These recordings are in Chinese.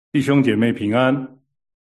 弟兄姐妹平安。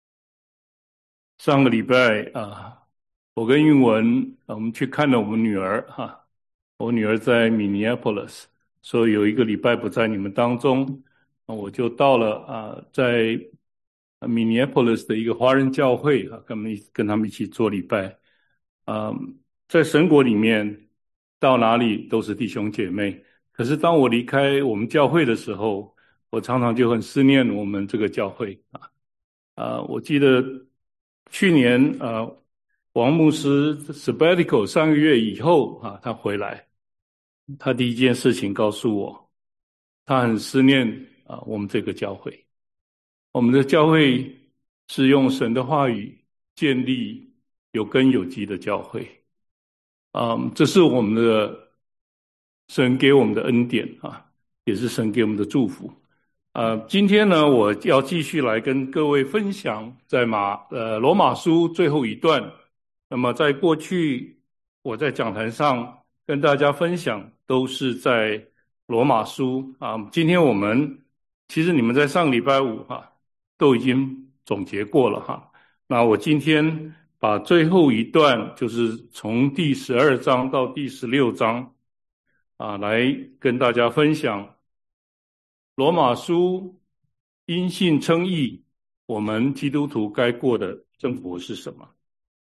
上个礼拜我跟韵文我们去看了我们女儿我女儿在 Minneapolis，所以有一个礼拜不在你们当中，我就到了在Minneapolis 的一个华人教会跟他们一起做礼拜。啊、在神国里面，到哪里都是弟兄姐妹。可是当我离开我们教会的时候，我常常就很思念我们这个教会。我记得去年王牧师 sabbatical 3个月以后他回来，他第一件事情告诉我，他很思念我们这个教会。我们的教会是用神的话语建立有根有基的教会。这是我们的神给我们的恩典也是神给我们的祝福。今天呢，我要继续来跟各位分享在罗马书最后一段。那么在过去我在讲坛上跟大家分享都是在罗马书今天其实你们在上个礼拜五都已经总结过了那我今天把最后一段，就是从第12章到第16章来跟大家分享罗马书因信称义，我们基督徒该过的生活是什么。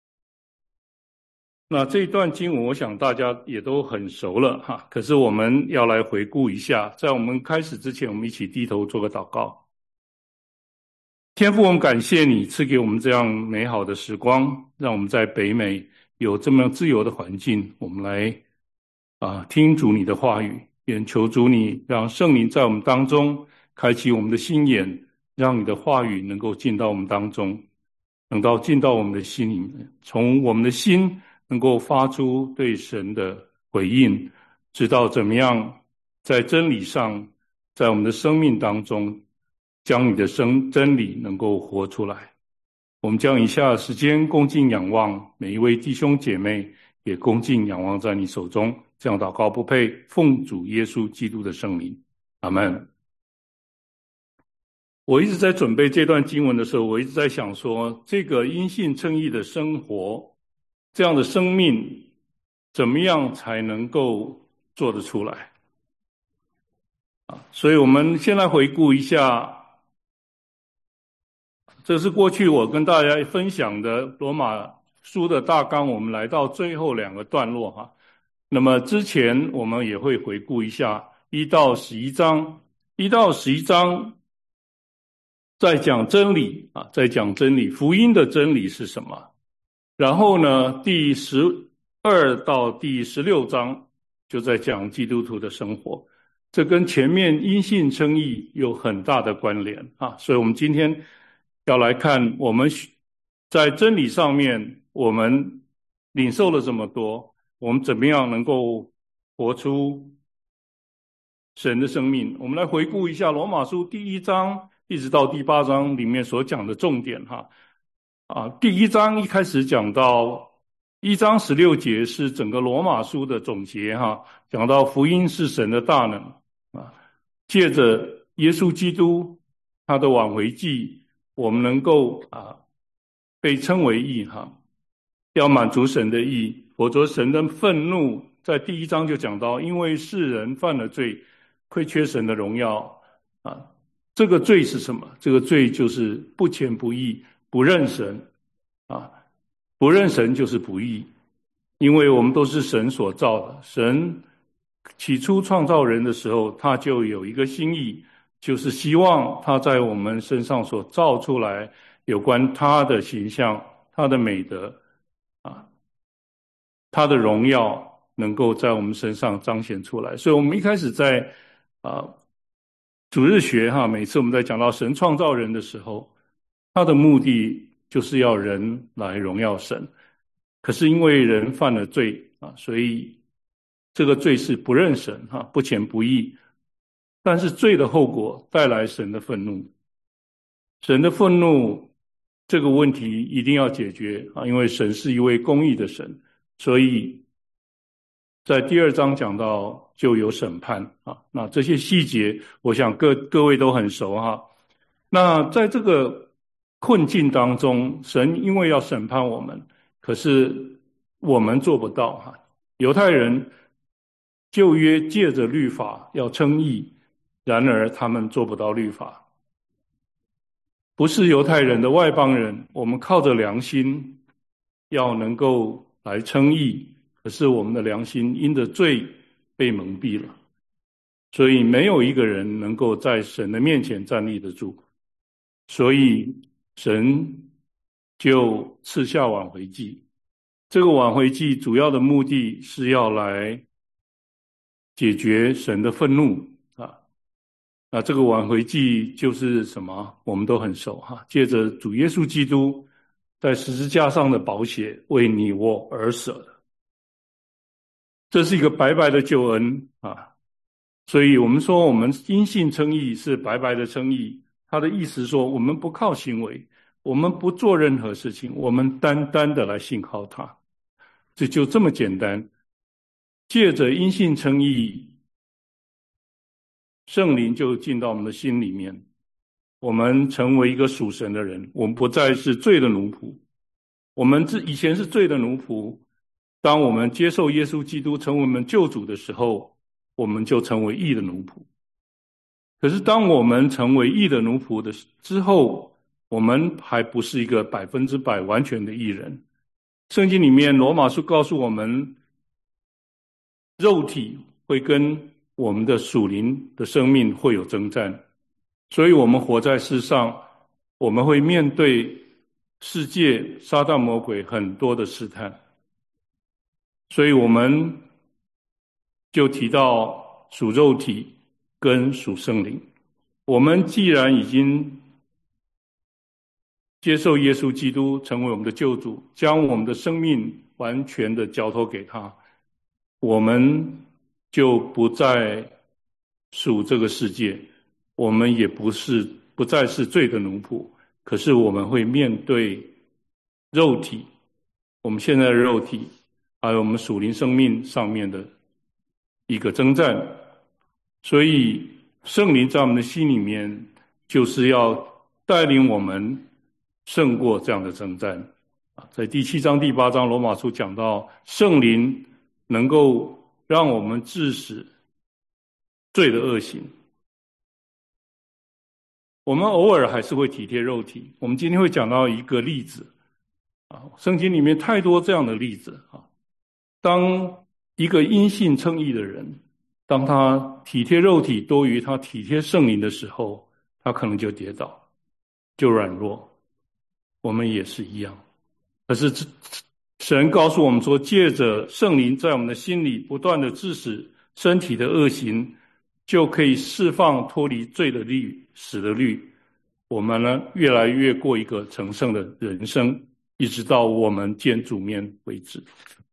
那这一段经文我想大家也都很熟了可是我们要来回顾一下。在我们开始之前，我们一起低头做个祷告。天父，我们感谢你赐给我们这样美好的时光，让我们在北美有这么自由的环境，我们来听主你的话语。愿求主你让圣灵在我们当中开启我们的心眼，让你的话语能够进到我们当中，进到我们的心里面，从我们的心能够发出对神的回应，知道怎么样在真理上，在我们的生命当中将你的真理能够活出来。我们将以下的时间恭敬仰望，每一位弟兄姐妹也恭敬仰望在你手中。这样祷告不配，奉主耶稣基督的圣名，阿们。我一直在准备这段经文的时候，我一直在想说，这个因信称义的生活，这样的生命，怎么样才能够做得出来所以我们先来回顾一下，这是过去我跟大家分享的罗马书的大纲，我们来到最后2个段落那么之前我们也会回顾一下1到11章。1到11章在讲真理在讲真理，福音的真理是什么。然后呢，第12到第16章就在讲基督徒的生活，这跟前面因信称义有很大的关联所以我们今天要来看，我们在真理上面我们领受了这么多，我们怎么样能够活出神的生命。我们来回顾一下罗马书第1章一直到第8章里面所讲的重点第1章一开始讲到1章16节是整个罗马书的总结讲到福音是神的大能借着耶稣基督他的挽回祭，我们能够被称为义要满足神的义，否则神的愤怒在第1章就讲到，因为世人犯了罪，亏缺神的荣耀这个罪是什么？这个罪就是不虔不义，不认神不认神就是不义。因为我们都是神所造的，神起初创造人的时候，他就有一个心意，就是希望他在我们身上所造出来有关他的形象，他的美德他的荣耀能够在我们身上彰显出来。所以我们一开始在主日学每次我们在讲到神创造人的时候，他的目的就是要人来荣耀神。可是因为人犯了罪所以这个罪是不认神不虔不义。但是罪的后果带来神的愤怒，神的愤怒这个问题一定要解决因为神是一位公义的神，所以在第2章讲到就有审判那这些细节我想各位都很熟那在这个困境当中，神因为要审判我们，可是我们做不到哈。犹太人旧约借着律法要称义，然而他们做不到律法。不是犹太人的外邦人，我们靠着良心要能够来称义，可是我们的良心因着罪被蒙蔽了，所以没有一个人能够在神的面前站立得住。所以神就赐下挽回祭。这个挽回祭主要的目的是要来解决神的愤怒啊。那这个挽回祭就是什么？我们都很熟哈，借着主耶稣基督在十字架上的宝血为你我而舍的，这是一个白白的救恩啊。所以我们说我们因信称义是白白的称义，他的意思说我们不靠行为，我们不做任何事情，我们单单的来信靠他，这就这么简单。借着因信称义，圣灵就进到我们的心里面，我们成为一个属神的人，我们不再是罪的奴仆。我们以前是罪的奴仆，当我们接受耶稣基督成为我们救主的时候，我们就成为义的奴仆。可是当我们成为义的奴仆的之后，我们还不是一个100%完全的义人。圣经里面罗马书告诉我们，肉体会跟我们的属灵的生命会有征战，所以我们活在世上，我们会面对世界撒旦魔鬼很多的试探。所以我们就提到属肉体跟属圣灵。我们既然已经接受耶稣基督成为我们的救主，将我们的生命完全的交托给他，我们就不再属这个世界，我们也不再是罪的奴仆。可是我们会面对肉体，我们现在的肉体还有我们属灵生命上面的一个征战。所以圣灵在我们的心里面就是要带领我们胜过这样的征战。在第7章第8章罗马书讲到，圣灵能够让我们致死罪的恶行。我们偶尔还是会体贴肉体。我们今天会讲到一个例子圣经里面太多这样的例子当一个因信称义的人，当他体贴肉体多于他体贴圣灵的时候，他可能就跌倒，就软弱。我们也是一样。可是神告诉我们说，借着圣灵在我们的心里不断的致死身体的恶行，就可以释放脱离罪的律、死的律。我们呢，越来越过一个成圣的人生，一直到我们见主面为止。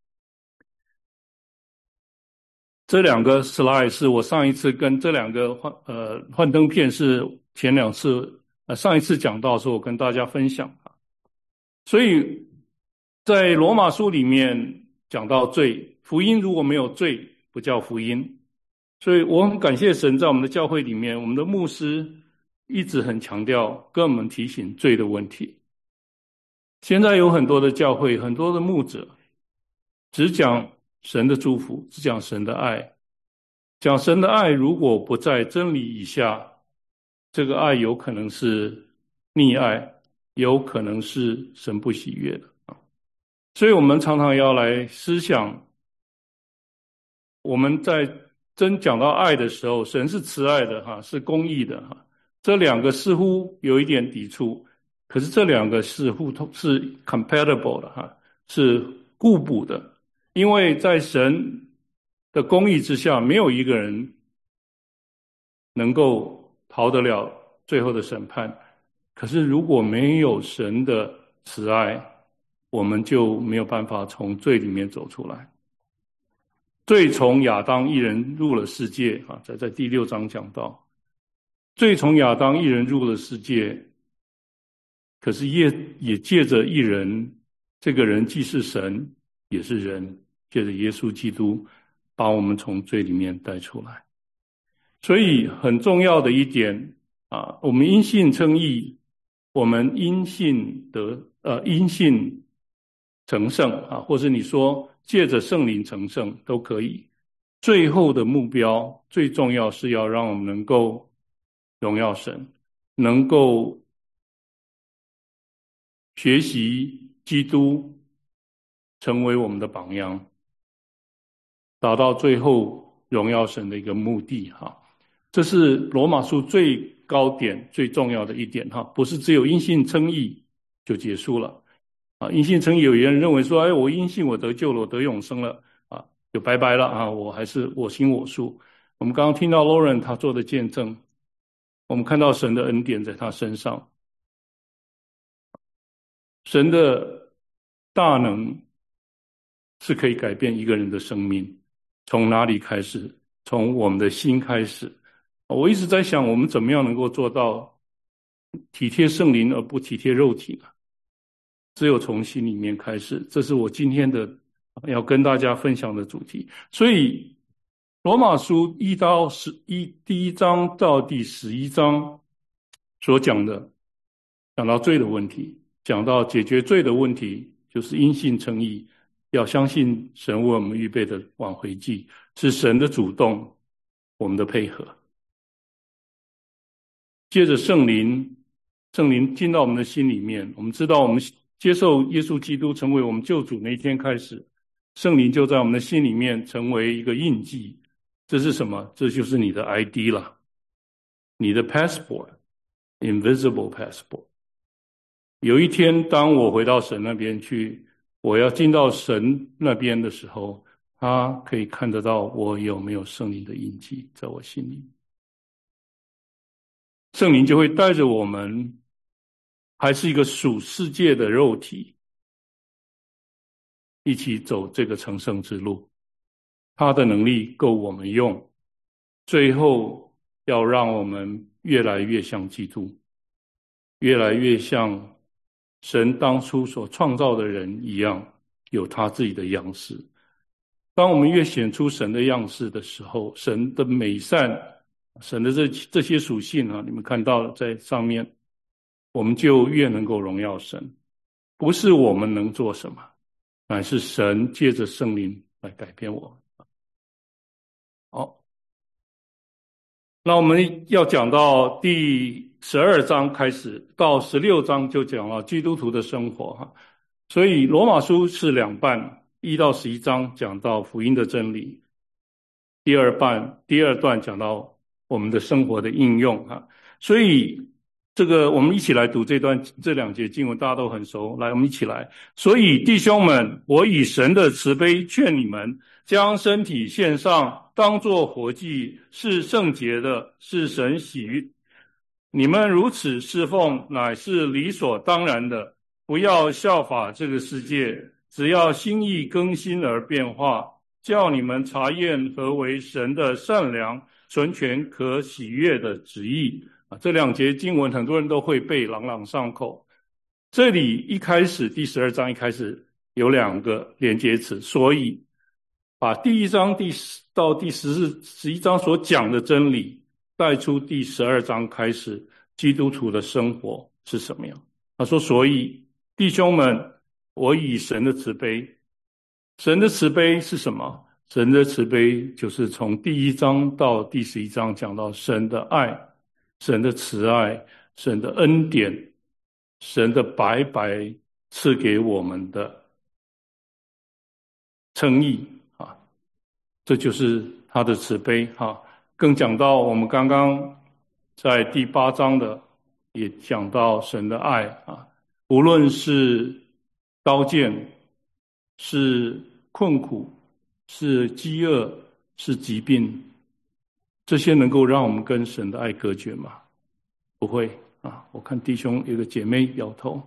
这两个 slide 是我上一次跟这两个幻灯片是前2次上一次讲到的时候我跟大家分享。所以在罗马书里面讲到罪，福音如果没有罪不叫福音。所以我很感谢神，在我们的教会里面，我们的牧师一直很强调跟我们提醒罪的问题。现在有很多的教会，很多的牧者只讲神的祝福，只讲神的爱。讲神的爱如果不在真理以下，这个爱有可能是溺爱，有可能是神不喜悦的。所以我们常常要来思想，我们在真讲到爱的时候，神是慈爱的是公义的这两个似乎有一点抵触，可是这两个似乎是 compatible 的是互补的。因为在神的公义之下，没有一个人能够逃得了最后的审判。可是如果没有神的慈爱，我们就没有办法从罪里面走出来。罪从亚当一人入了世界在第6章讲到，罪从亚当一人入了世界，可是也借着一人，这个人既是神也是人，借着耶稣基督把我们从罪里面带出来。所以很重要的一点， 我们因信称义，我们因信成圣或者你说借着圣灵成圣都可以。最后的目标最重要是要让我们能够荣耀神，能够学习基督成为我们的榜样，达到最后荣耀神的一个目的这是罗马书最高点最重要的一点不是只有因信称义就结束了因信称义有人认为说我因信我得救了，我得永生了就拜拜了我还是我行我素。我们刚刚听到 Lauren 他做的见证，我们看到神的恩典在他身上，神的大能是可以改变一个人的生命。从哪里开始？从我们的心开始。我一直在想，我们怎么样能够做到体贴圣灵而不体贴肉体呢？只有从心里面开始，这是我今天的要跟大家分享的主题。所以罗马书第一章到第11章所讲到罪的问题，讲到解决罪的问题，就是因信称义，要相信神为我们预备的挽回祭，是神的主动，我们的配合。接着圣灵进到我们的心里面，我们知道我们接受耶稣基督成为我们救主那一天开始，圣灵就在我们的心里面成为一个印记。这是什么？这就是你的 ID 了，你的 passport， invisible passport。有一天当我回到神那边去，我要进到神那边的时候，他可以看得到我有没有圣灵的印记在我心里。圣灵就会带着我们，还是一个属世界的肉体，一起走这个成圣之路。他的能力够我们用，最后要让我们越来越像基督，越来越像神当初所创造的人一样，有他自己的样式。当我们越显出神的样式的时候，神的美善，神的这些属性你们看到了在上面，我们就越能够荣耀神。不是我们能做什么，乃是神借着圣灵来改变我们。好，那我们要讲到第12章开始，到16章就讲了基督徒的生活所以罗马书是两半，1到11章讲到福音的真理，第二段讲到我们的生活的应用所以这个我们一起来读这两节经文，大家都很熟，来我们一起来。所以弟兄们，我以神的慈悲劝你们，将身体献上，当作活祭，是圣洁的，是神喜悦。你们如此侍奉，乃是理所当然的。不要效法这个世界，只要心意更新而变化，叫你们查验何为神的善良、纯全、可喜悦的旨意。这两节经文很多人都会背，朗朗上口。这里一开始第12章一开始有两个连接词，所以把第1章到第11章所讲的真理带出第12章开始基督徒的生活是什么样。他说，所以弟兄们，我以神的慈悲。神的慈悲是什么？神的慈悲就是从第1章到第11章讲到神的爱，神的慈爱，神的恩典，神的白白赐给我们的称义这就是他的慈悲更讲到我们刚刚在第8章的也讲到神的爱无论是刀剑，是困苦，是饥饿，是疾病，这些能够让我们跟神的爱隔绝吗？不会我看弟兄有个姐妹摇头，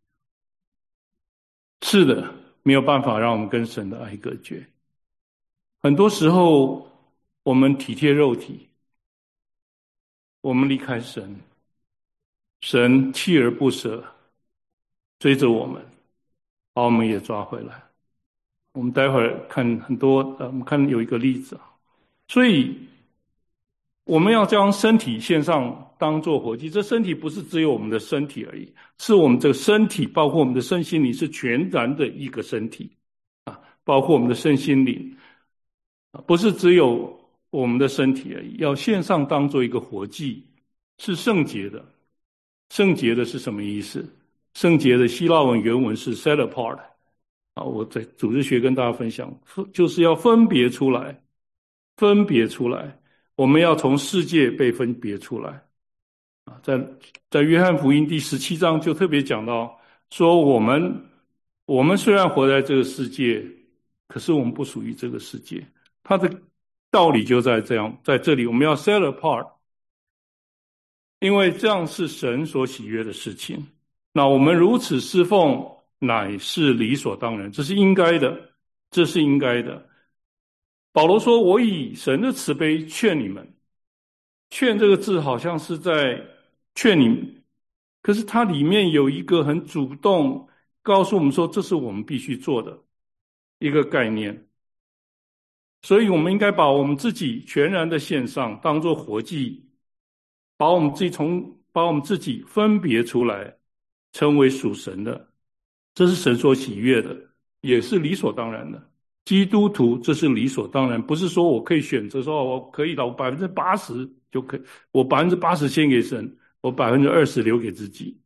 是的，没有办法让我们跟神的爱隔绝。很多时候我们体贴肉体，我们离开神，神锲而不舍追着我们，把我们也抓回来。我们待会儿看很多我们看有一个例子所以我们要将身体献上当作活祭，这身体不是只有我们的身体而已，是我们这个身体，包括我们的身心灵，是全然的一个身体啊，包括我们的身心灵，不是只有我们的身体而已，要献上当作一个活祭，是圣洁的。圣洁的是什么意思？圣洁的希腊文原文是 set apart 啊，我在组织学跟大家分享，就是要分别出来，分别出来。我们要从世界被分别出来啊，在约翰福音第17章就特别讲到说，我们虽然活在这个世界，可是我们不属于这个世界。它的道理就在这里，我们要 set apart， 因为这样是神所喜悦的事情。那我们如此侍奉，乃是理所当然，这是应该的，这是应该的。保罗说：“我以神的慈悲劝你们。”劝这个字好像是在劝你们，可是它里面有一个很主动告诉我们说，这是我们必须做的一个概念。所以我们应该把我们自己全然的献上，当作活祭，把我们自己分别出来，成为属神的，这是神所喜悦的，也是理所当然的。基督徒这是理所当然，不是说我可以选择说我可以了，我80%就可以，我80%献给神，我20%留给自己，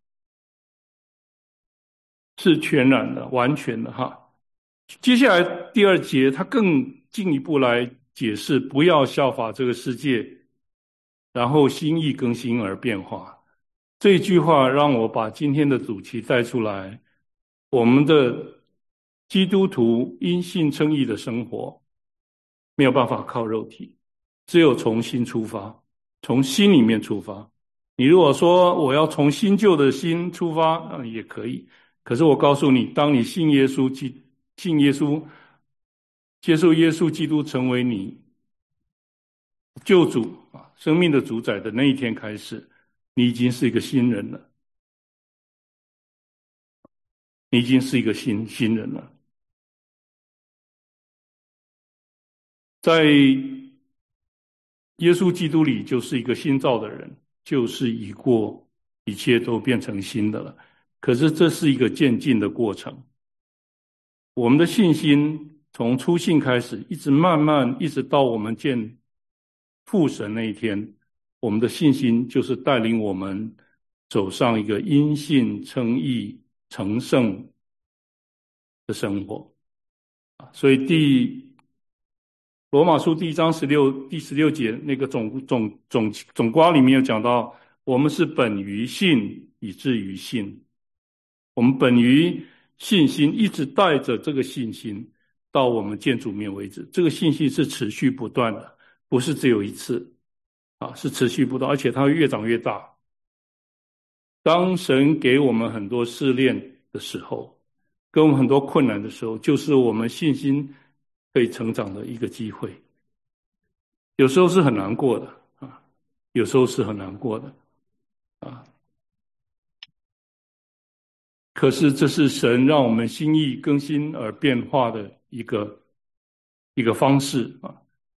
是全然的、完全的哈。接下来第2节，他更进一步来解释，不要效法这个世界，然后心意更新而变化。这句话让我把今天的主题带出来，我们的基督徒因信称义的生活没有办法靠肉体，只有从心出发，从心里面出发。你如果说我要从新旧的心出发，也可以。可是我告诉你，当你信耶稣，接受耶稣基督成为你救主啊，生命的主宰的那一天开始，你已经是一个新人了。你已经是一个新人了。在耶稣基督里就是一个新造的人，就是已过，一切都变成新的了。可是这是一个渐进的过程，我们的信心从初信开始，一直慢慢一直到我们见父神那一天，我们的信心就是带领我们走上一个因信称义成圣的生活。所以罗马书第1章第16节那个总括里面有讲到，我们是本于信以至于信，我们本于信心一直带着这个信心到我们见主面为止，这个信心是持续不断的，不是只有一次啊，是持续不断，而且它会越长越大。当神给我们很多试炼的时候，给我们很多困难的时候，就是我们信心可以成长的一个机会。有时候是很难过的啊，有时候是很难过的啊。可是这是神让我们心意更新而变化的一个方式啊。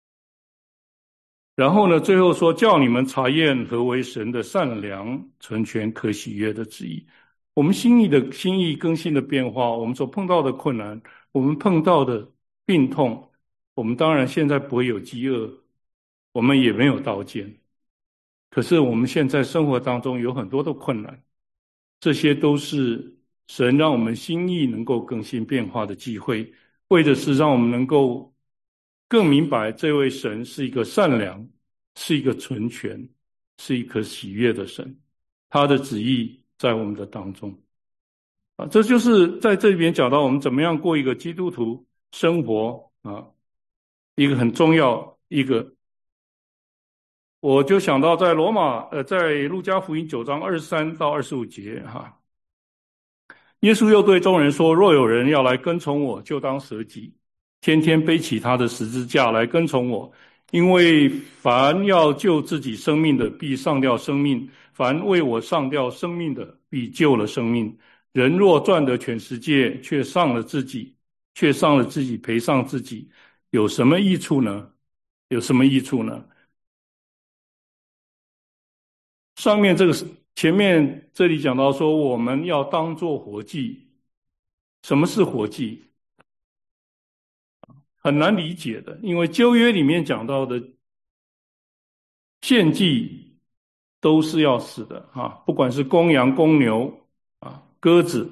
然后呢，最后说，叫你们查验何为神的善良、纯全、可喜悦的旨意。我们心意更新的变化，我们所碰到的困难，我们碰到的病痛，我们当然现在不会有饥饿，我们也没有刀剑。可是我们现在生活当中有很多的困难，这些都是神让我们心意能够更新变化的机会，为的是让我们能够更明白这位神是一个善良，是一个纯全，是一个喜悦的神，他的旨意在我们的当中啊，这就是在这里边讲到我们怎么样过一个基督徒生活啊，一个很重要一个。我就想到在在路加福音9章23到25节哈，耶稣又对众人说：若有人要来跟从我，就当舍己，天天背起他的十字架来跟从我。因为凡要救自己生命的，必丧掉生命；凡为我丧掉生命的，必救了生命。人若赚得全世界，却丧了自己，赔上自己，有什么益处呢？有什么益处呢？ 上面前面这里讲到说，我们要当作活祭。什么是活祭？很难理解的，因为旧约里面讲到的献祭都是要死的啊，不管是公羊、公牛啊、鸽子，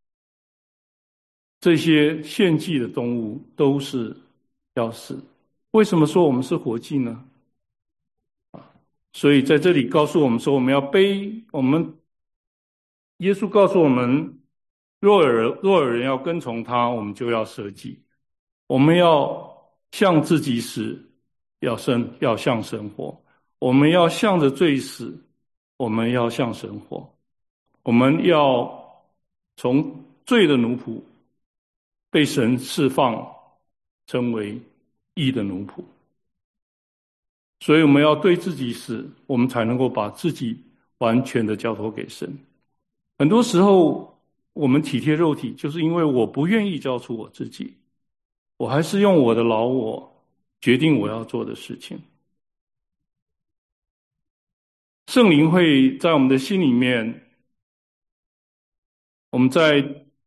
这些献祭的动物都是要死。为什么说我们是活祭呢？所以在这里告诉我们说，我们要耶稣告诉我们，若有人要跟从他，我们就要舍己。我们要向自己死，要向神活。我们要向着罪死，我们要向神活。我们要从罪的奴仆被神释放，成为义的奴仆。所以我们要对自己死，我们才能够把自己完全的交托给神。很多时候我们体贴肉体，就是因为我不愿意交出我自己，我还是用我的老我决定我要做的事情。圣灵会在我们的心里面，我们在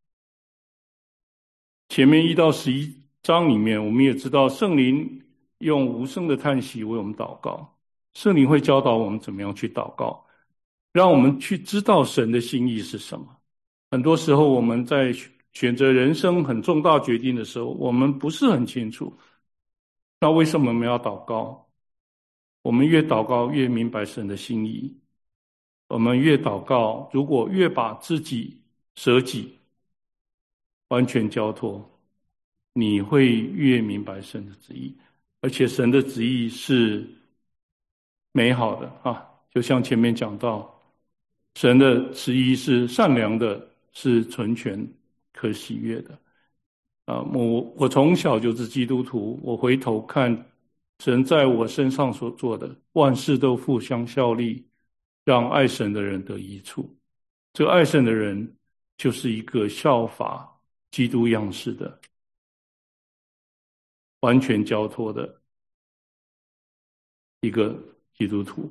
前面1到11章里面，我们也知道圣灵用无声的叹息为我们祷告。圣灵会教导我们怎么样去祷告，让我们去知道神的心意是什么。很多时候我们在选择人生很重大决定的时候，我们不是很清楚。那为什么我们要祷告？我们越祷告越明白神的心意。我们越祷告，如果越把自己舍己，完全交托，你会越明白神的旨意。而且神的旨意是美好的啊，就像前面讲到，神的旨意是善良的，是纯全可喜悦的。我从小就是基督徒，我回头看神在我身上所做的，万事都互相效力，让爱神的人得益处。这个爱神的人就是一个效法基督样式的，完全交托的一个基督徒。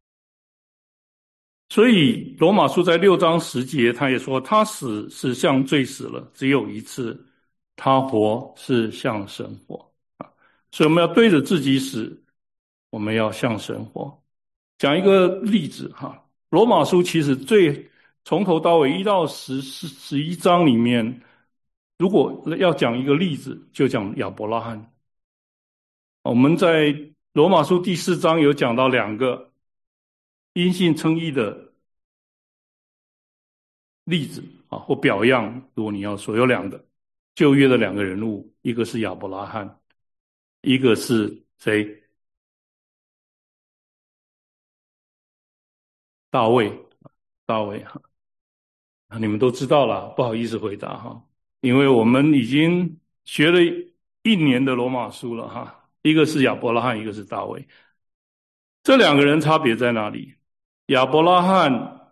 所以罗马书在6章10节他也说，他死是向罪死了，只有一次；他活是向神活。所以我们要对着自己死，我们要向神活。讲一个例子哈，罗马书其实从头到尾1到11章里面，如果要讲一个例子，就讲亚伯拉罕。我们在罗马书第4章有讲到2个因信称义的例子啊，或表样，如果你要说有2个旧约的2个人物，一个是亚伯拉罕，一个是谁？大卫哈，你们都知道了，不好意思回答哈，因为我们已经学了1年的罗马书了哈，一个是亚伯拉罕，一个是大卫。这2个人差别在哪里？亚伯拉罕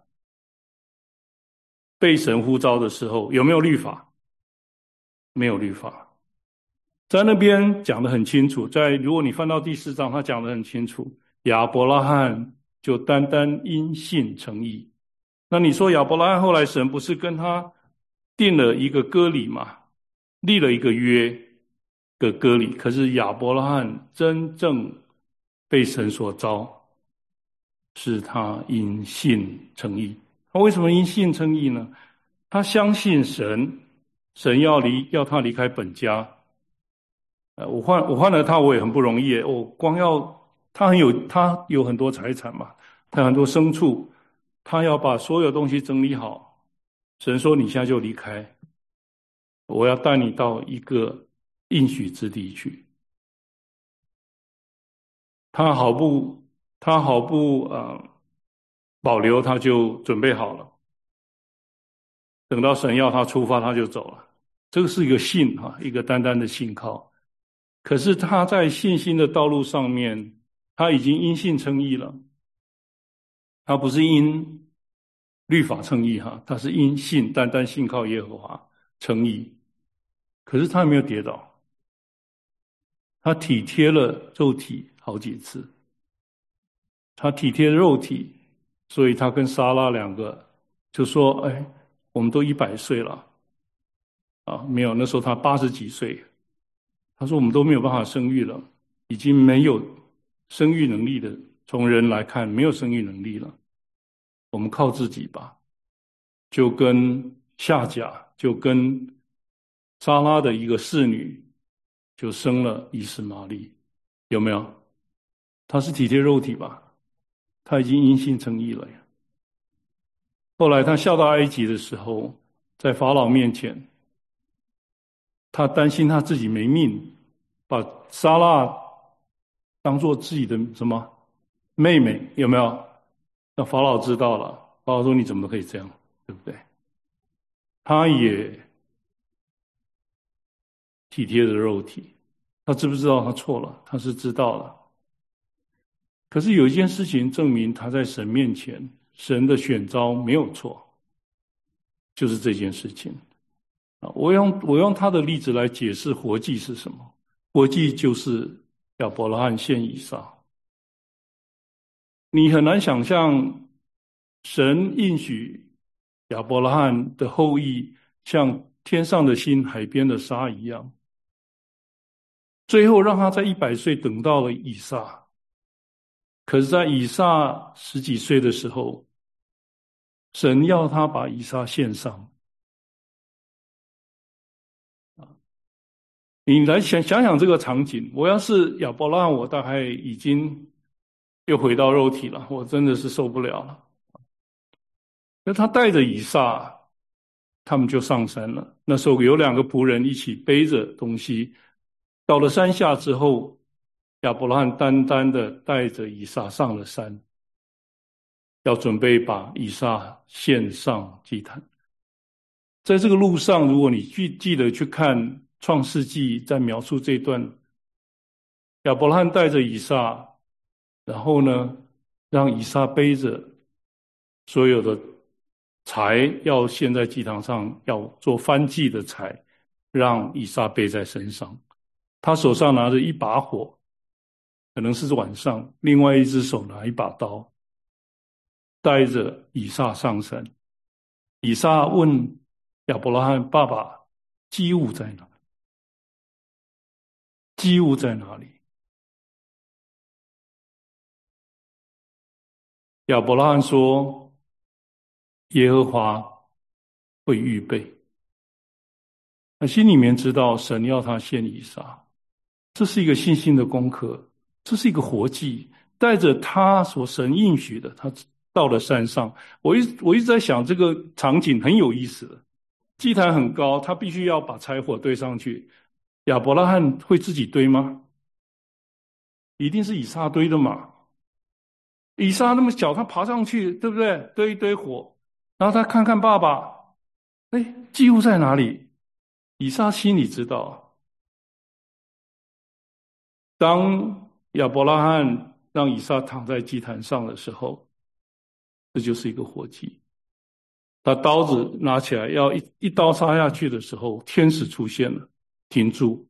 被神呼召的时候，有没有律法？没有律法。在那边讲得很清楚，如果你翻到第4章，他讲得很清楚，亚伯拉罕就单单因信称义。那你说亚伯拉罕后来神不是跟他定了一个割礼吗？立了一个约的割礼，可是亚伯拉罕真正被神所召，是他因信称义。他为什么因信称义呢？他相信神要他离开本家。我换了他，我也很不容易。光要他有很多财产嘛，他有很多牲畜，他要把所有东西整理好。神说：“你现在就离开，我要带你到一个应许之地去。”他毫不保留，他就准备好了。等到神要他出发，他就走了。这个是一个信哈，一个单单的信靠。可是他在信心的道路上面，他已经因信称义了。他不是因律法称义哈，他是因信，单单信靠耶和华称义。可是他有没有跌倒？他体贴了肉体好几次，他体贴肉体， 所以他跟撒拉两个就说：“哎，我们都100岁了啊，没有，那时候他80几岁。他说我们都没有办法生育了，已经没有生育能力的，从人来看没有生育能力了，我们靠自己吧。”就跟夏甲，就跟撒拉的一个侍女，就生了以实玛利，有没有？他是体贴肉体吧？他已经因信称义了呀。后来他下到埃及的时候，在法老面前，他担心他自己没命，把撒拉当做自己的什么妹妹，有没有？那法老知道了，法老说你怎么可以这样，对不对？他也体贴的肉体，他知不知道他错了？他是知道了。可是有一件事情证明他在神面前，神的选召没有错，就是这件事情。我用他的例子来解释活祭是什么。活祭就是亚伯拉罕献以撒。你很难想象神应许亚伯拉罕的后裔像天上的星、海边的沙一样，最后让他在100岁等到了以撒。可是在以撒10几岁的时候，神要他把以撒献上。你来想想这个场景，我要是亚伯拉罕，我大概已经又回到肉体了，我真的是受不了了。那他带着以撒，他们就上山了。那时候有2个仆人一起背着东西，到了山下之后，亚伯拉罕单单的带着以撒上了山，要准备把以撒献上祭坛。在这个路上，如果你记得去看创世纪，在描述这段，亚伯拉罕带着以撒，然后呢，让以撒背着所有的柴要献在祭坛上，要做燔祭的柴，让以撒背在身上。他手上拿着一把火，可能是晚上，另外一只手拿一把刀，带着以撒上山。以撒问亚伯拉罕：“爸爸，祭物在哪？祭物在哪里？”亚伯拉罕说：“耶和华会预备。”他心里面知道神要他献以撒，这是一个信心的功课，这是一个活祭，带着他所神应许的，他到了山上。我一直在想这个场景很有意思的，祭坛很高，他必须要把柴火堆上去。亚伯拉罕会自己堆吗？一定是以撒堆的嘛。以撒那么小，他爬上去，对不对？堆一堆火，然后他看看爸爸，哎，祭物在哪里？以撒心里知道，当亚伯拉罕让以撒躺在祭坛上的时候，这就是一个活祭。他刀子拿起来要一刀插下去的时候，天使出现了，停住。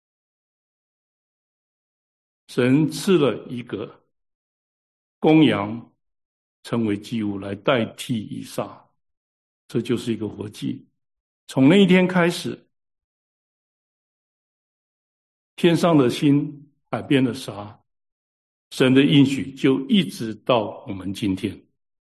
神赐了一个公羊成为祭物来代替以撒，这就是一个活祭。从那一天开始，天上的星，海边的沙，神的应许就一直到我们今天。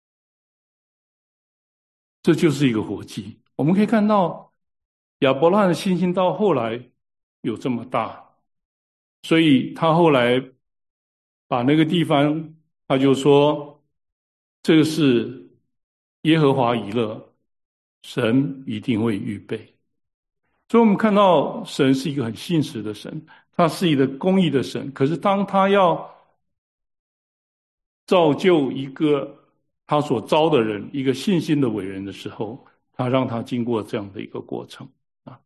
这就是一个活祭。我们可以看到亚伯拉罕的信心到后来有这么大，所以他后来把那个地方，他就说这个是耶和华以勒，神一定会预备。所以我们看到神是一个很信实的神，他是一个公义的神。可是当他要造就一个他所招的人，一个信心的伟人的时候，他让他经过这样的一个过程啊。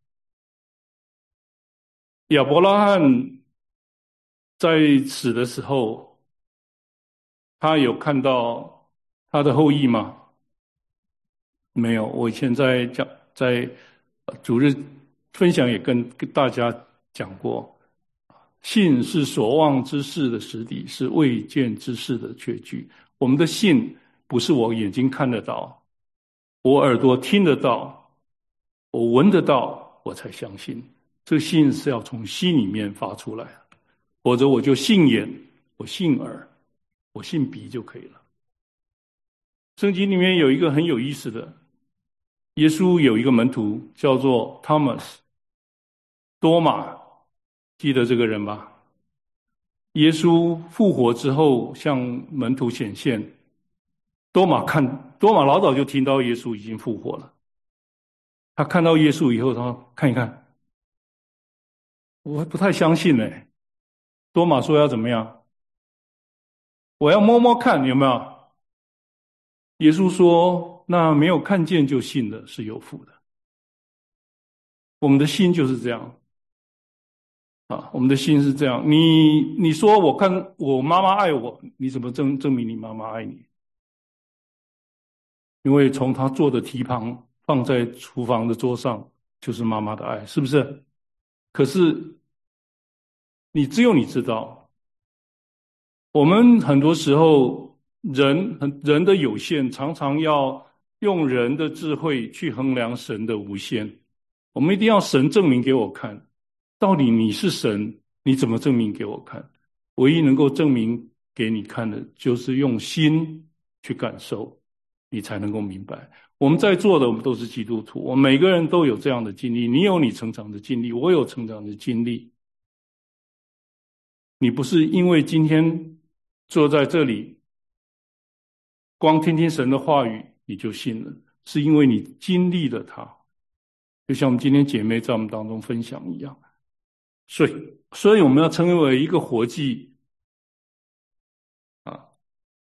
亚伯拉罕在死的时候，他有看到他的后裔吗？没有。我以前在主日分享也跟大家讲过，信是所望之事的实底，是未见之事的确据。我们的信不是我眼睛看得到，我耳朵听得到，我闻得到，我才相信。这个信是要从心里面发出来的，否则我就信眼，我信耳，我信鼻就可以了。圣经里面有一个很有意思的，耶稣有一个门徒叫做 Thomas 多马，记得这个人吧？耶稣复活之后向门徒显现，多马老早就听到耶稣已经复活了。他看到耶稣以后，他说看一看，我不太相信呢。多马说要怎么样？我要摸摸看，有没有？耶稣说，那没有看见就信的是有福的。我们的心就是这样啊，我们的心是这样。你说我看我妈妈爱我，你怎么证明你妈妈爱你？因为从她做的蹄膀放在厨房的桌上，就是妈妈的爱，是不是？可是只有你知道，我们很多时候人的有限，常常要用人的智慧去衡量神的无限。我们一定要神证明给我看，到底你是神，你怎么证明给我看？唯一能够证明给你看的，就是用心去感受，你才能够明白。我们在座的，我们都是基督徒，我们每个人都有这样的经历，你有你成长的经历，我有成长的经历。你不是因为今天坐在这里，光听听神的话语你就信了，是因为你经历了它。就像我们今天姐妹在我们当中分享一样，所以我们要成为一个活祭啊。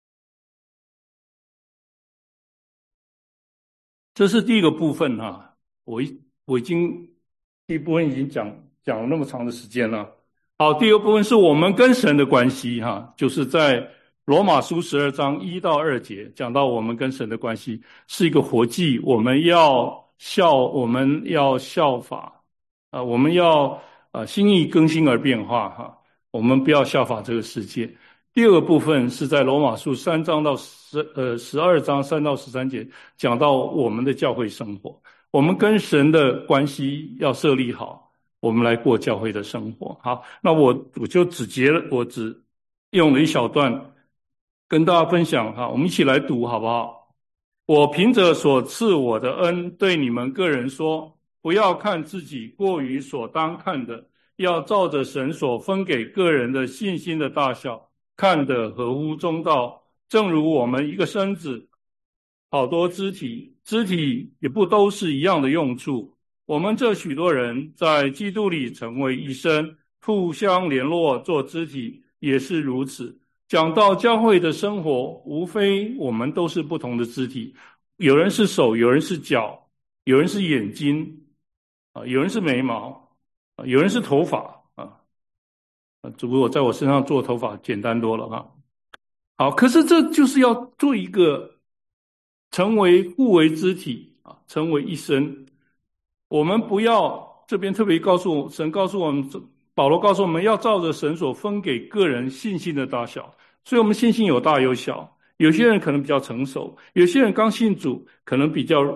这是第一个部分哈，我已经第一部分已经讲了那么长的时间了。好，第二部分是我们跟神的关系哈，就是在罗马书12章1到2节讲到我们跟神的关系是一个活祭，我们要效法我们要心意更新而变化哈，我们不要效法这个世界。第二个部分是在罗马书3章到12章3到13节讲到我们的教会生活，我们跟神的关系要设立好，我们来过教会的生活。好，那我就我只用了一小段跟大家分享哈，我们一起来读好不好？我凭着所赐我的恩，对你们个人说，不要看自己过于所当看的，要照着神所分给个人的信心的大小，看得合乎中道。正如我们一个身子，好多肢体也不都是一样的用处。我们这许多人在基督里成为一身，互相联络做肢体，也是如此。讲到教会的生活，无非我们都是不同的肢体，有人是手，有人是脚，有人是眼睛有人是眉毛有人是头发只不过在我身上做头发简单多了好，可是这就是要做一个成为互为肢体成为一身。我们不要这边特别神告诉我们，保罗告诉我们要照着神所分给个人信心的大小。所以我们信心有大有小，有些人可能比较成熟，有些人刚信主可能比较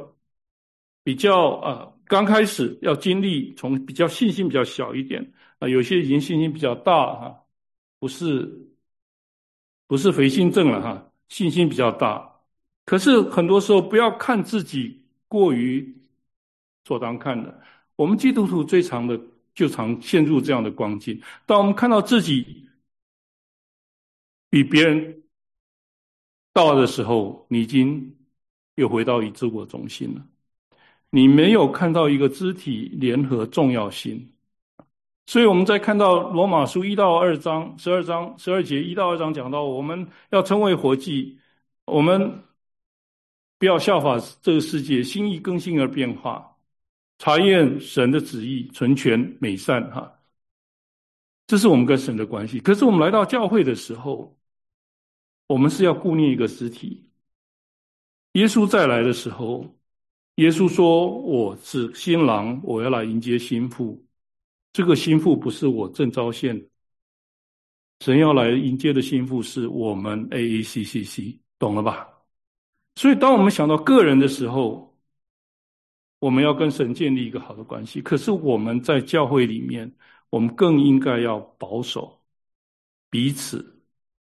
刚开始要经历从比较信心比较小一点有些已经信心比较大不是肥信症了信心比较大。可是很多时候不要看自己过于所当看的，我们基督徒就常陷入这样的光景。当我们看到自己比别人大的时候，你已经又回到以自我中心了，你没有看到一个肢体联合重要性。所以我们在看到罗马书1到2章12节1到2章讲到我们要成为活祭，我们不要效法这个世界，心意更新而变化，查验神的旨意，纯全美善这是我们跟神的关系。可是我们来到教会的时候，我们是要顾念一个实体。耶稣再来的时候，耶稣说我是新郎，我要来迎接新妇。这个新妇不是我郑昭宪，神要来迎接的新妇是我们 AACCC， 懂了吧？ 所以当我们想到个人的时候，我们要跟神建立一个好的关系。可是我们在教会里面，我们更应该要保守彼此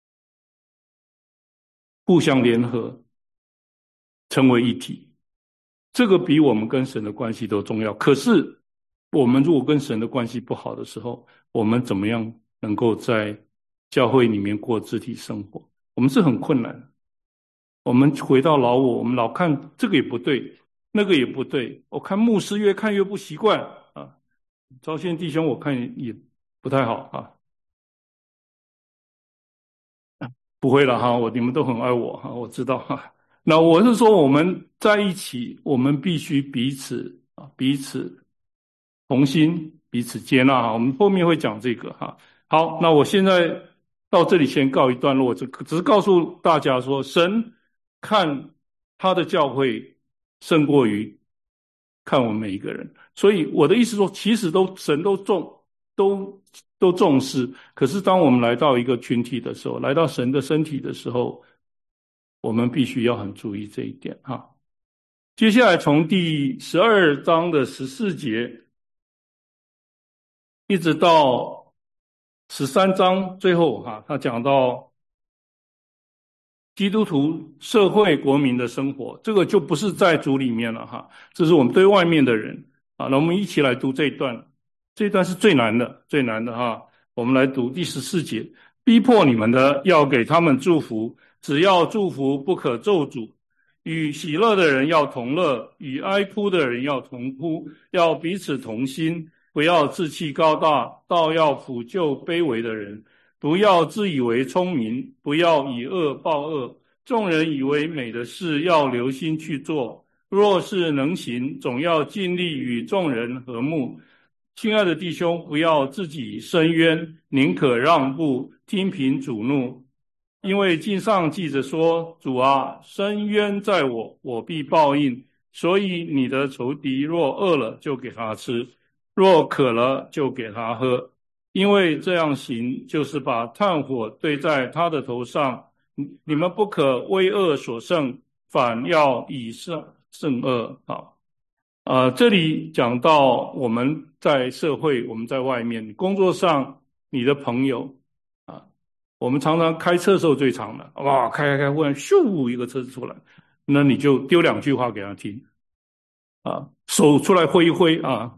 互相联合，成为一体。这个比我们跟神的关系都重要。可是我们如果跟神的关系不好的时候，我们怎么样能够在教会里面过肢体生活？我们是很困难的。我们回到老我，我们老看这个也不对，那个也不对。我看牧师越看越不习惯啊。昭宪弟兄，我看也不太好啊。不会了哈，你们都很爱我哈，我知道哈。那我是说，我们在一起，我们必须彼此同心，彼此接纳哈。我们后面会讲这个哈。好，那我现在到这里先告一段落，只是告诉大家说，神看他的教会胜过于看我们每一个人。所以我的意思说，其实神都都重视。可是当我们来到一个群体的时候，来到神的身体的时候，我们必须要很注意这一点哈。接下来从第12章的14节一直到13章最后哈，他讲到基督徒社会国民的生活，这个就不是在主里面了哈，这是我们对外面的人啊。那我们一起来读这一段，这一段是最难的哈。我们来读第14节，逼迫你们的要给他们祝福，只要祝福不可咒诅。与喜乐的人要同乐，与哀哭的人要同哭，要彼此同心，不要志气高大，倒要抚救卑微的人。不要自以为聪明，不要以恶报恶。众人以为美的事，要留心去做。若是能行，总要尽力与众人和睦。亲爱的弟兄，不要自己伸冤，宁可让步，听凭主怒。因为经上记着说，主啊，伸冤在我，我必报应。所以你的仇敌若饿了，就给他吃；若渴了，就给他喝。因为这样行，就是把炭火堆在他的头上。你们不可为恶所胜，反要以胜恶。这里讲到我们在社会，我们在外面工作上，你的朋友啊，我们常常开车的时候最长的，哇，开，忽然咻一个车子出来，那你就丢2句话给他听啊，手出来挥一挥啊。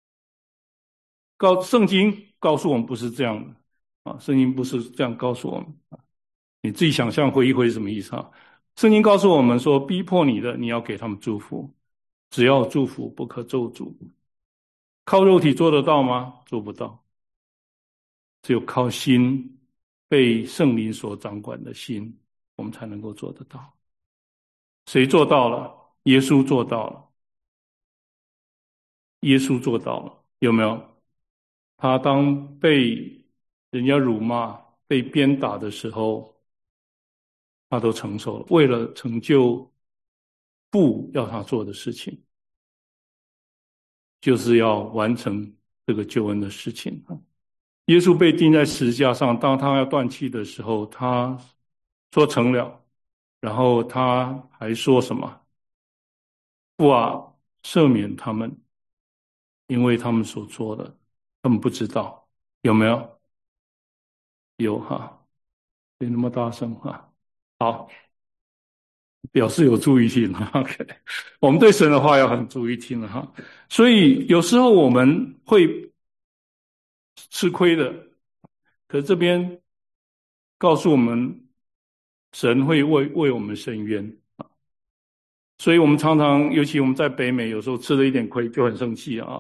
圣经告诉我们不是这样的啊，圣经不是这样告诉我们啊。你自己想象挥一挥是什么意思啊？圣经告诉我们说，逼迫你的，你要给他们祝福，只要祝福，不可咒诅。靠肉体做得到吗？做不到。只有靠心，被圣灵所掌管的心，我们才能够做得到。谁做到了？耶稣做到了。耶稣做到了，有没有？他当被人家辱骂、被鞭打的时候，他都承受了，为了成就父要他做的事情，就是要完成这个救恩的事情。耶稣被钉在十字架上，当他要断气的时候，他说成了，然后他还说什么？父啊，赦免他们，因为他们所做的，他们不知道。有没有？有哈，别那么大声哈。好，表示有注意听了。OK， 我们对神的话要很注意听了哈。所以有时候我们会吃亏的，可是这边告诉我们，神会为我们伸冤。所以我们常常，尤其我们在北美，有时候吃了一点亏就很生气啊，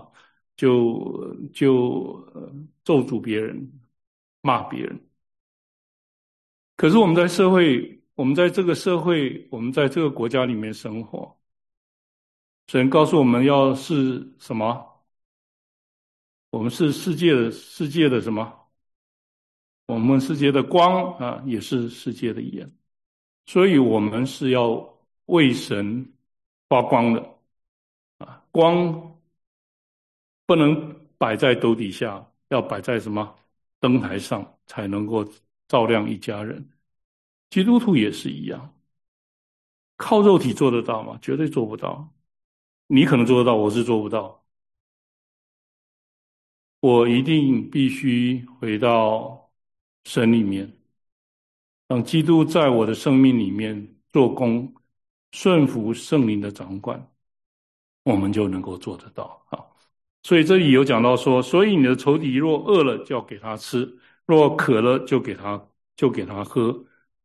就咒诅别人，骂别人。可是我们在社会，我们在这个社会，我们在这个国家里面生活，神告诉我们要是什么？我们是世界的什么？我们世界的光啊，也是世界的盐。所以我们是要为神发光的啊，光不能摆在斗底下，要摆在什么灯台上，才能够照亮一家人。基督徒也是一样， 靠肉体做得到吗？绝对做不到。你可能做得到，我是做不到。我一定必须回到神里面，让基督在我的生命里面做工，顺服圣灵的掌管，我们就能够做得到。好，所以这里有讲到说，所以你的仇敌若饿了，就要给他吃；若渴了，就给他喝。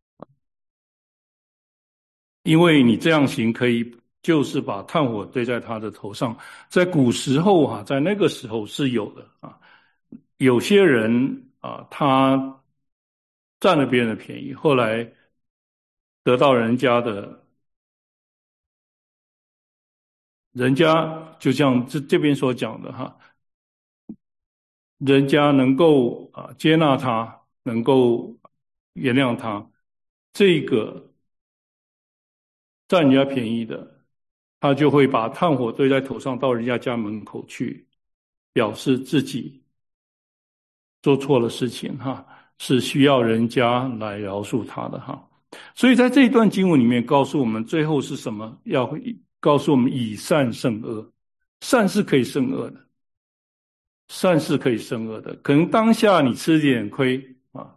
因为你这样行，可以就是把炭火堆在他的头上。在古时候啊，在那个时候是有的啊。有些人啊，他占了别人的便宜，后来得到人家就像这边所讲的哈，人家能够接纳他，能够原谅他，这个占人家便宜的，他就会把炭火堆在头上，到人家家门口去，表示自己做错了事情哈，是需要人家来饶恕他的哈。所以在这一段经文里面告诉我们，最后是什么？要告诉我们以善胜恶，善是可以胜恶的，善是可以胜恶的。可能当下你吃点亏啊，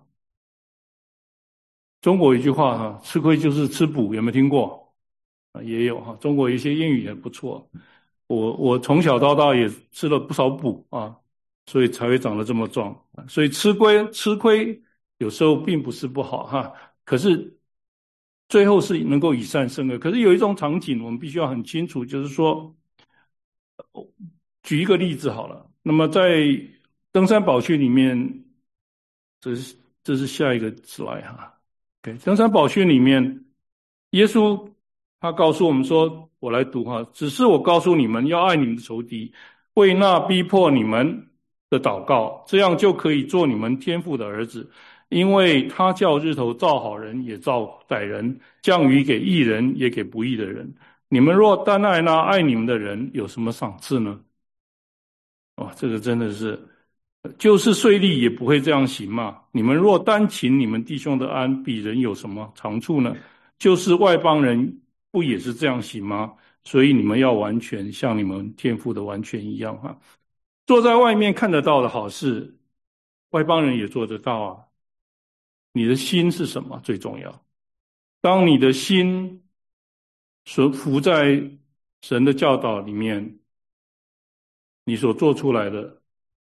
中国有一句话哈，吃亏就是吃补，有没有听过？也有哈，中国有一些谚语也不错。我从小到大也吃了不少补啊，所以才会长得这么壮。所以吃亏有时候并不是不好哈，可是最后是能够以善胜恶。可是有一种场景我们必须要很清楚，就是说，举一个例子好了。那么在登山宝训里面，这是下一个slide哈。对，登山宝训里面，耶稣他告诉我们说，我来读哈，只是我告诉你们要爱你们的仇敌，为那逼迫你们的祷告，这样就可以做你们天父的儿子。因为他叫日头照好人也照歹人，降雨给义人也给不义的人。你们若单爱那爱你们的人，有什么赏赐呢？这个真的是，就是税吏也不会这样行嘛。你们若单勤你们弟兄的安，比人有什么长处呢？就是外邦人不也是这样行吗？所以你们要完全像你们天父的完全一样哈。坐在外面看得到的好事，外邦人也做得到啊。你的心是什么最重要？当你的心所服在神的教导里面，你所做出来的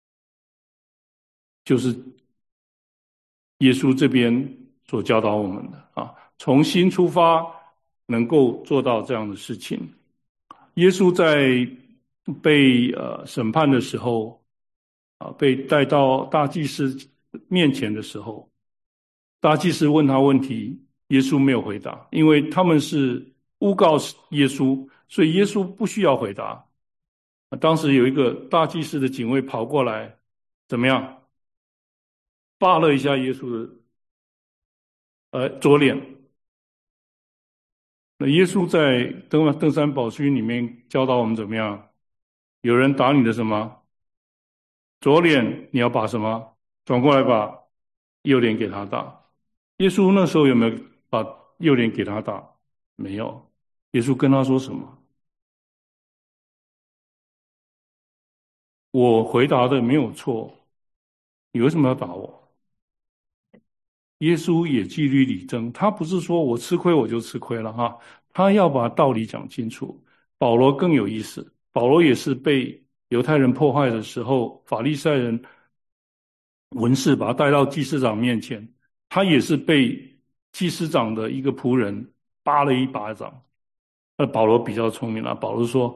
就是耶稣这边所教导我们的啊，从心出发，能够做到这样的事情。耶稣在被审判的时候被带到大祭司面前的时候，大祭司问他问题，耶稣没有回答，因为他们是诬告耶稣，所以耶稣不需要回答。当时有一个大祭司的警卫跑过来，怎么样？扒了一下耶稣的左脸。那耶稣在登山宝训里面教导我们怎么样？有人打你的什么左脸，你要把什么转过来把右脸给他打。耶稣那时候有没有把右脸给他打？没有。耶稣跟他说什么？我回答的没有错，你为什么要打我？耶稣也据理力争，他不是说我吃亏我就吃亏了哈，他要把道理讲清楚。保罗更有意思，保罗也是被犹太人迫害的时候，法利赛人文士把他带到祭司长面前，他也是被祭司长的一个仆人扒了一巴掌。保罗比较聪明了，保罗说，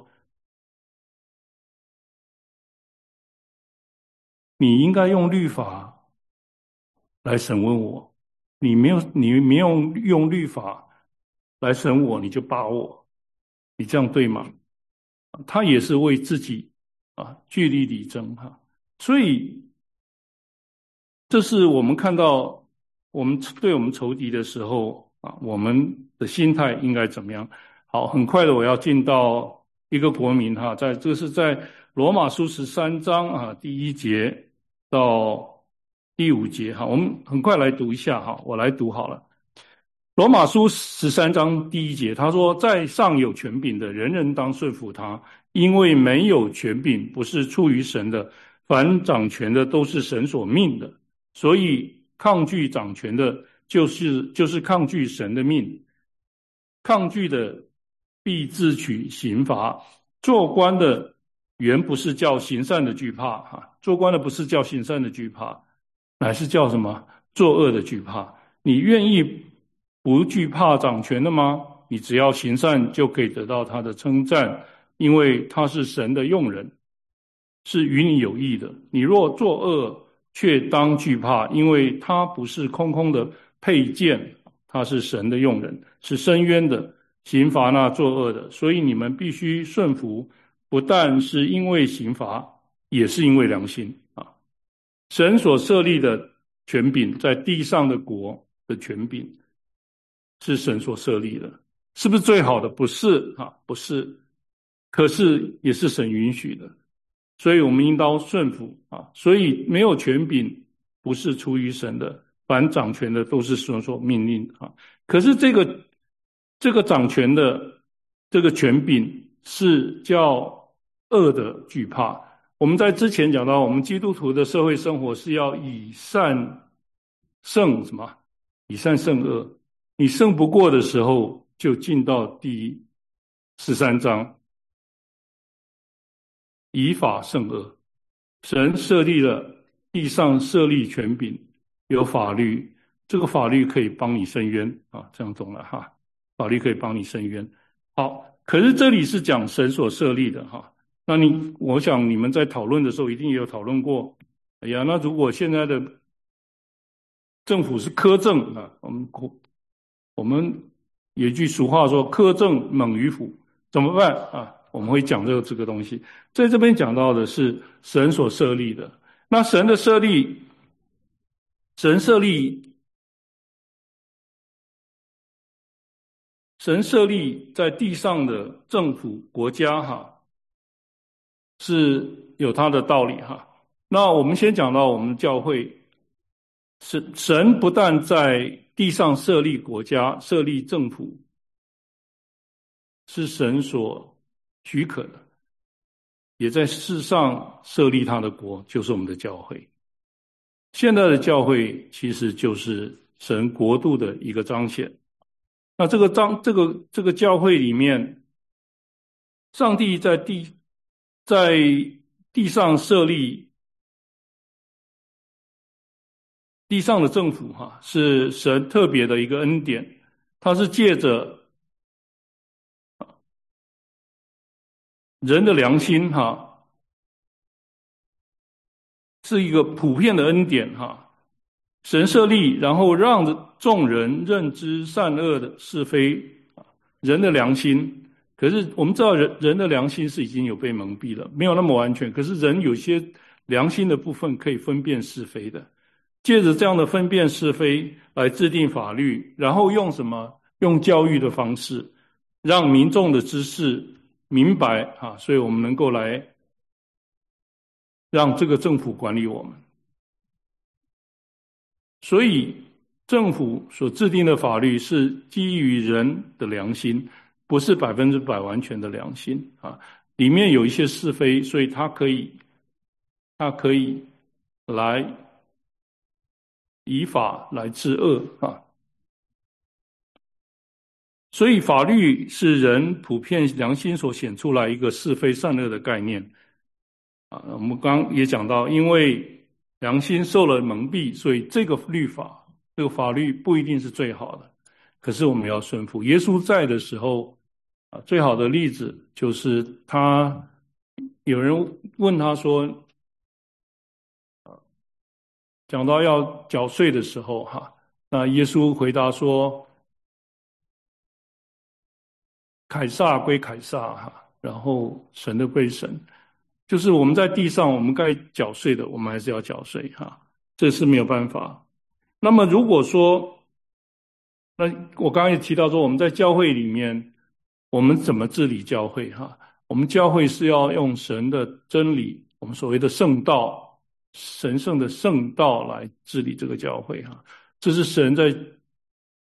你应该用律法来审问我，你没有用律法来审我，你就扒我，你这样对吗？他也是为自己据理力争哈。所以这是我们看到我们对我们仇敌的时候我们的心态应该怎么样。好，很快的我要进到一个国民哈，这是在罗马书13章第1节到第5节哈，我们很快来读一下哈，我来读好了。 罗马书13章第1节，他说：在上有权柄的，人人当顺服他，因为没有权柄不是出于神的，凡掌权的都是神所命的，所以抗拒掌权的，就是抗拒神的命，抗拒的必自取刑罚。做官的原不是叫行善的惧怕，做官的不是叫行善的惧怕，乃是叫什么？作恶的惧怕。你愿意不惧怕掌权的吗？你只要行善就可以得到他的称赞，因为他是神的用人，是与你有益的。你若作恶，却当惧怕，因为他不是空空的佩剑，他是神的用人，是伸冤的，刑罚那作恶的。所以你们必须顺服，不但是因为刑罚，也是因为良心啊。神所设立的权柄，在地上的国的权柄，是神所设立的，是不是最好的？不是啊，不是。可是也是神允许的，所以我们应当顺服啊。所以没有权柄不是出于神的，凡掌权的都是神所命令啊。可是这个掌权的这个权柄是叫恶的惧怕。我们在之前讲到，我们基督徒的社会生活是要以善胜什么？以善胜恶。你胜不过的时候，就进到第13章，以法胜恶。神设立了地上设立权柄，有法律，这个法律可以帮你伸冤啊，这样懂了哈？法律可以帮你伸冤。好，可是这里是讲神所设立的哈。那我想你们在讨论的时候一定也有讨论过，哎呀，那如果现在的政府是苛政啊，我们有一句俗话说苛政猛于虎，怎么办啊？我们会讲这个东西。在这边讲到的是神所设立的，那神设立在地上的政府国家哈，是有它的道理哈。那我们先讲到我们教会，神不但在地上设立国家、设立政府，是神所许可的，也在世上设立他的国，就是我们的教会。现在的教会其实就是神国度的一个彰显。那这个教会里面，上帝在地上设立地上的政府哈，是神特别的一个恩典，它是借着人的良心哈，是一个普遍的恩典哈。神设立，然后让众人认知善恶的是非，人的良心。可是我们知道人的良心是已经有被蒙蔽了，没有那么完全。可是人有些良心的部分可以分辨是非的，借着这样的分辨是非来制定法律，然后用什么？用教育的方式，让民众的知识明白啊，所以我们能够来让这个政府管理我们。所以政府所制定的法律是基于人的良心，不是100%完全的良心啊，里面有一些是非，所以它可以来以法来治恶啊。所以法律是人普遍良心所显出来一个是非善恶的概念啊。我们刚刚也讲到，因为良心受了蒙蔽，所以这个法律不一定是最好的，可是我们要顺服。耶稣在的时候啊，最好的例子就是有人问他说，讲到要缴税的时候哈，那耶稣回答说，凯撒归凯撒哈，然后神的归神。就是我们在地上，我们该缴税的，我们还是要缴税哈，这是没有办法。那么如果说，那我刚刚也提到说，我们在教会里面，我们怎么治理教会哈？我们教会是要用神的真理，我们所谓的圣道，神圣的圣道来治理这个教会哈。这是神在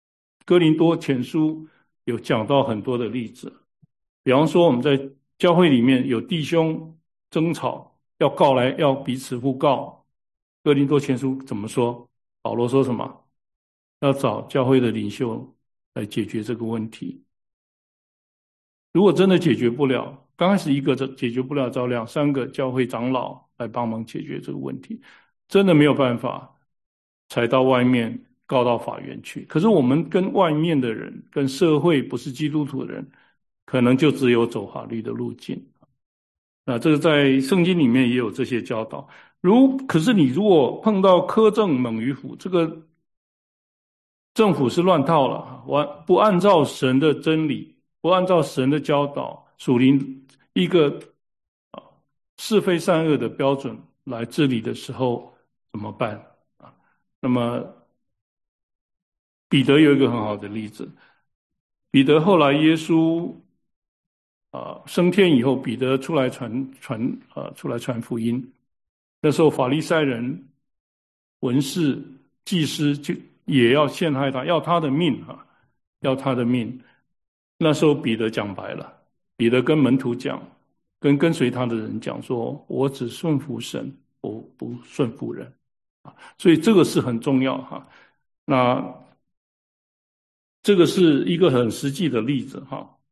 哥林多前书有讲到很多的例子，比方说我们在教会里面有弟兄争吵，要告来，要彼此互告。哥林多前书怎么说？保罗说什么？要找教会的领袖来解决这个问题。如果真的解决不了，刚开始一个解决不了，找两三个教会长老来帮忙解决这个问题。真的没有办法，才到外面告到法院去。可是我们跟外面的人，跟社会不是基督徒的人，可能就只有走法律的路径。那这个在圣经里面也有这些教导。可是你如果碰到苛政猛于虎，这个政府是乱套了，不按照神的真理，不按照神的教导，属灵一个是非善恶的标准来治理的时候怎么办啊？那么彼得有一个很好的例子，彼得后来耶稣升天以后，彼得出来传福音，那时候法利赛人、文士、祭司就也要陷害他，要他的命要他的命。那时候彼得讲白了，彼得跟门徒讲，跟随他的人讲说，我只顺服神，我不顺服人所以这个是很重要那这个是一个很实际的例子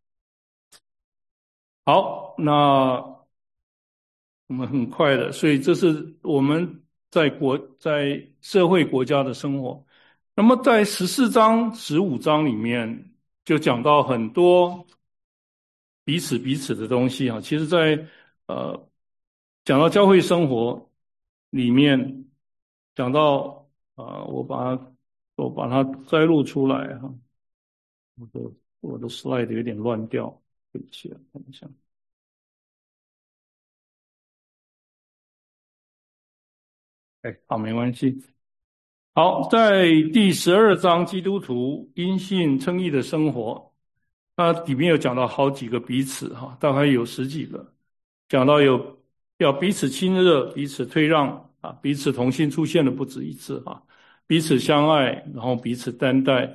好，那我们很快的，所以这是我们在社会国家的生活。那么在14章、15章里面就讲到很多彼此的东西其实在讲到教会生活里面，讲到我把它摘录出来我的 slide 有点乱掉，对不起看一下。好，没关系。好，在第12章基督徒因信称义的生活，它里面有讲到好几个彼此大概有10几个，讲到要彼此亲热，彼此退让彼此同心出现了不止一次彼此相爱，然后彼此担待，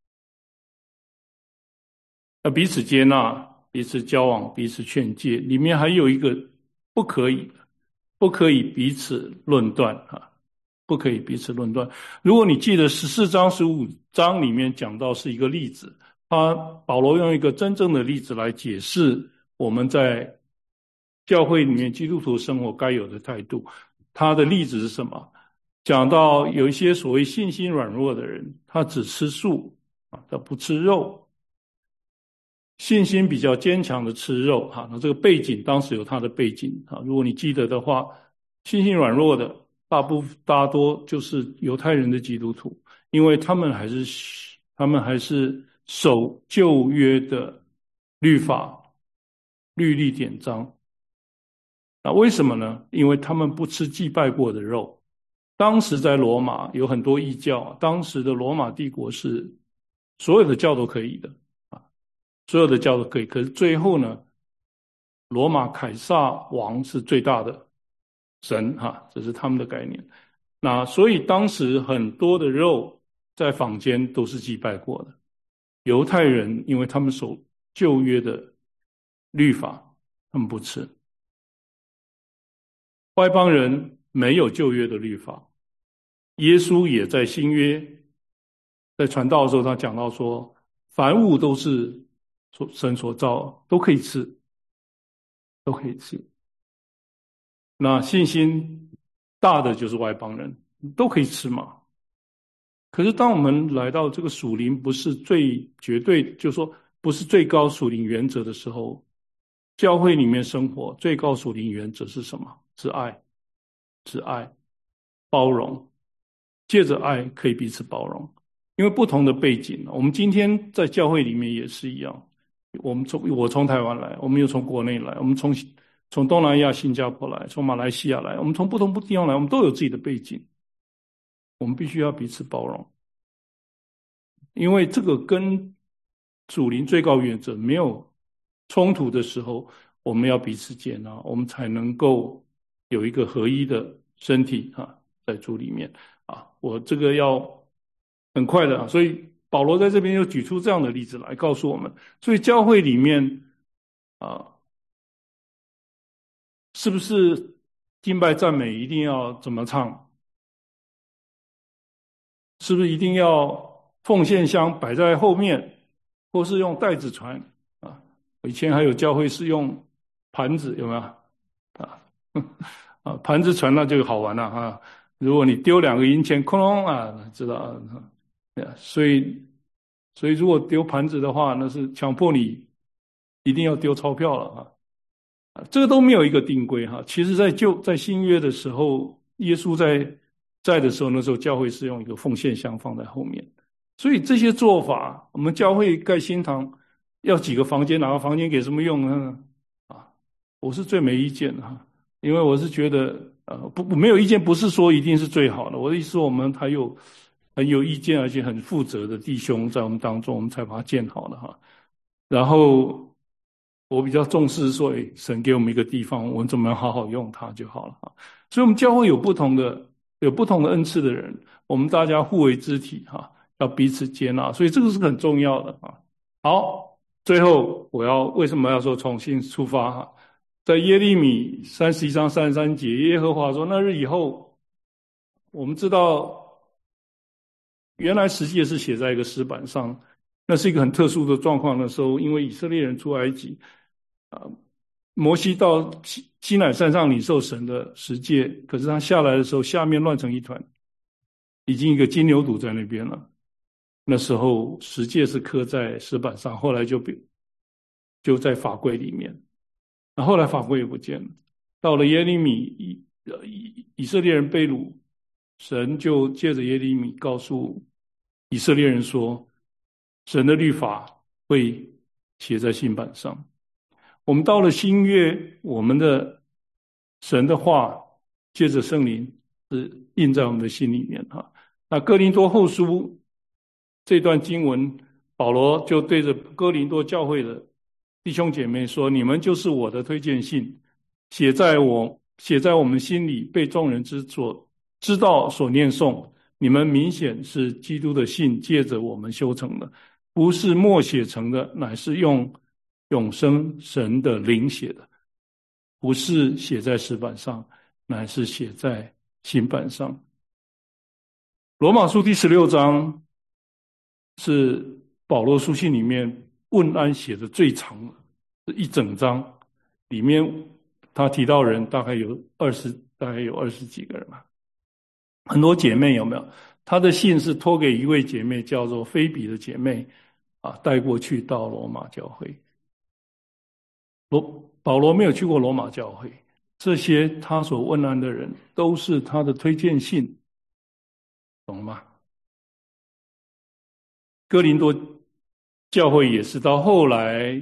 彼此接纳，彼此交往，彼此劝诫。里面还有一个不可以彼此论断不可以彼此论断。如果你记得14章、15章里面讲到是一个例子，保罗用一个真正的例子来解释我们在教会里面基督徒生活该有的态度。他的例子是什么？讲到有一些所谓信心软弱的人，他只吃素他不吃肉。信心比较坚强的吃肉那这个背景当时有他的背景如果你记得的话，信心软弱的大多就是犹太人的基督徒，因为他们还是守旧约的律法、律例典章。那为什么呢？因为他们不吃祭拜过的肉。当时在罗马有很多异教，当时的罗马帝国是所有的教都可以的所有的教都可以。可是最后呢，罗马凯撒王是最大的神这是他们的概念。那所以当时很多的肉在坊间都是祭拜过的。犹太人因为他们守旧约的律法，他们不吃。外邦人没有旧约的律法。耶稣也在新约在传道的时候，他讲到说，凡物都是神所造，都可以吃。那信心大的就是外邦人，都可以吃嘛。可是当我们来到这个属灵不是最绝对，就是说不是最高属灵原则的时候，教会里面生活最高属灵原则是什么？是爱，包容，借着爱可以彼此包容。因为不同的背景，我们今天在教会里面也是一样。我从台湾来，我们又从国内来，我们从东南亚新加坡来，从马来西亚来，我们从不同地方来，我们都有自己的背景，我们必须要彼此包容。因为这个跟属灵最高原则没有冲突的时候，我们要彼此接纳，我们才能够有一个合一的身体在主里面我这个要很快的所以保罗在这边又举出这样的例子来告诉我们，所以教会里面是不是敬拜赞美一定要怎么唱？是不是一定要奉献箱摆在后面，或是用袋子传啊？以前还有教会是用盘子，有没有盘子传那就好玩了啊！如果你丢2个银钱，哐隆啊，知道啊？所以如果丢盘子的话，那是强迫你一定要丢钞票了啊！这个都没有一个定规哈。其实在新约的时候，耶稣在的时候，那时候教会是用一个奉献箱放在后面。所以这些做法，我们教会盖新堂要几个房间，哪个房间给什么用呢？我是最没意见的哈，因为我是觉得没有意见，不是说一定是最好的。我的意思说，我们还有很有意见而且很负责的弟兄在我们当中，我们才把它建好的哈。然后我比较重视说，神给我们一个地方，我们怎么样好好用它就好了哈。所以我们教会有不同的恩赐的人，我们大家互为肢体哈，要彼此接纳，所以这个是很重要的啊。好，最后为什么要说重新出发哈？在耶利米31章33节，耶和华说：那日以后，我们知道原来十诫是写在一个石板上，那是一个很特殊的状况的时候，因为以色列人出埃及摩西到西乃山上领受神的十诫，可是他下来的时候，下面乱成一团，已经一个金牛犊在那边了。那时候十诫是刻在石板上，后来就在法柜里面。后来法柜也不见了，到了耶利米，以色列人被掳，神就借着耶利米告诉以色列人说，神的律法会写在新版上。我们到了新约，我们的神的话借着圣灵是印在我们的心里面哈。那哥林多后书这段经文，保罗就对着哥林多教会的弟兄姐妹说，你们就是我的推荐信，写在我们心里，被众人知道所念诵。你们明显是基督的信借着我们修成的，不是默写成的，乃是用永生神的灵写的，不是写在石板上，乃是写在新版上。罗马书第16章是保罗书信里面问安写的最长的一整章，里面他提到人大概有20几个人吧，很多姐妹有没有？他的信是托给一位姐妹叫做菲比的姐妹带过去到罗马教会。保罗没有去过罗马教会，这些他所问安的人都是他的推荐信，懂吗？哥林多教会也是，到后来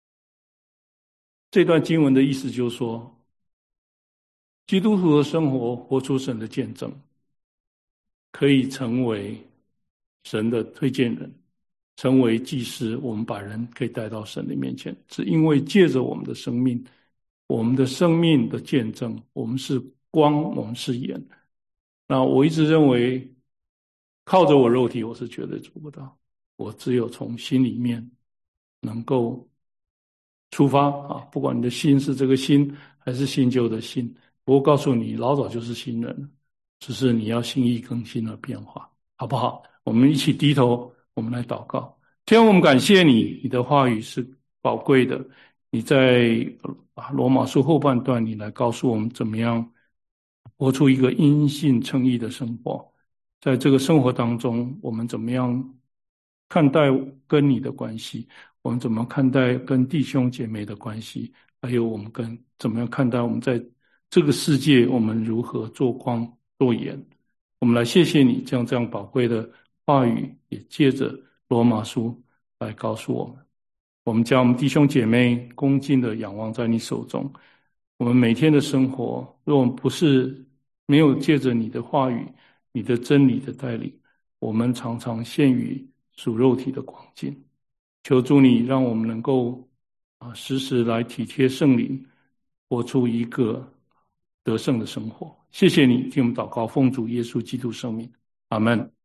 这段经文的意思就是说，基督徒的生活活出神的见证，可以成为神的推荐人，成为祭司，我们把人可以带到神的面前，是因为借着我们的生命，我们的生命的见证，我们是光，我们是盐。那我一直认为，靠着我肉体，我是绝对做不到。我只有从心里面能够出发不管你的心是这个心，还是新旧的心。我告诉你，老早就是新人，只是你要心意更新而变化，好不好？我们一起低头，我们来祷告。天父，我们感谢你，你的话语是宝贵的。你在罗马书后半段，你来告诉我们怎么样活出一个因信称义的生活。在这个生活当中，我们怎么样看待跟你的关系，我们怎么看待跟弟兄姐妹的关系，还有我们怎么样看待我们在这个世界，我们如何做光做盐。我们来谢谢你将这样宝贵的话语也借着罗马书来告诉我们。我们将我们弟兄姐妹恭敬的仰望在你手中。我们每天的生活，如果不是没有借着你的话语，你的真理的带领，我们常常陷于属肉体的光景。求主你让我们能够时时来体贴圣灵，活出一个得胜的生活。谢谢你听我们祷告，奉主耶稣基督圣名，阿们。